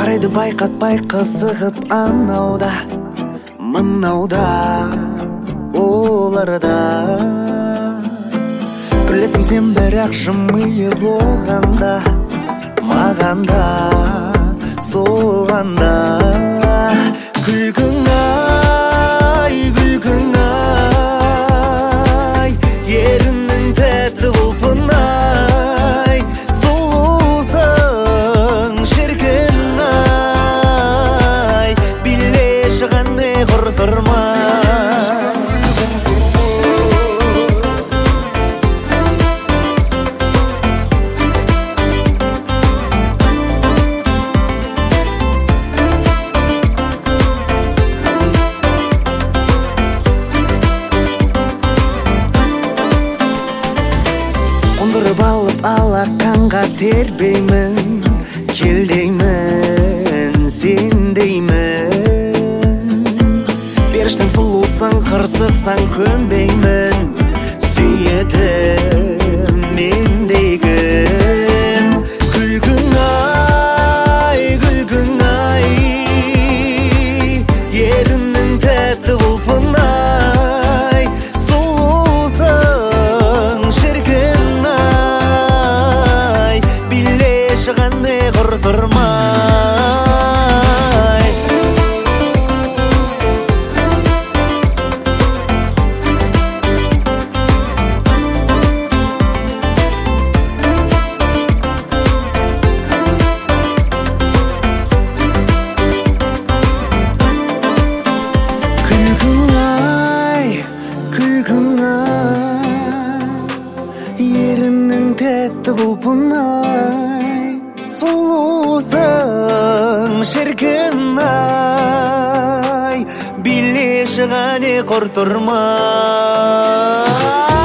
жарайды байқатпай қызығып анауда мынауда оларда күлесің сен бірақ жымиып оғанда маған да соған да күлкің ай еріннің тәтті құлпынай сұлусың шіркін ай билеші қане құртырма қондырып алып алақанға тербеймін кел деймін сен деймін періштің сұлусың қырсықсаң көнбеймін сүйеді мендегім күлкің ай еріннің тәтті құлпынай сұлусың шіркін ай билеші қане құртырмай күлкің ай еріннің тәтті құлпынай сұлусың шіркін ай билеші қане құртырмай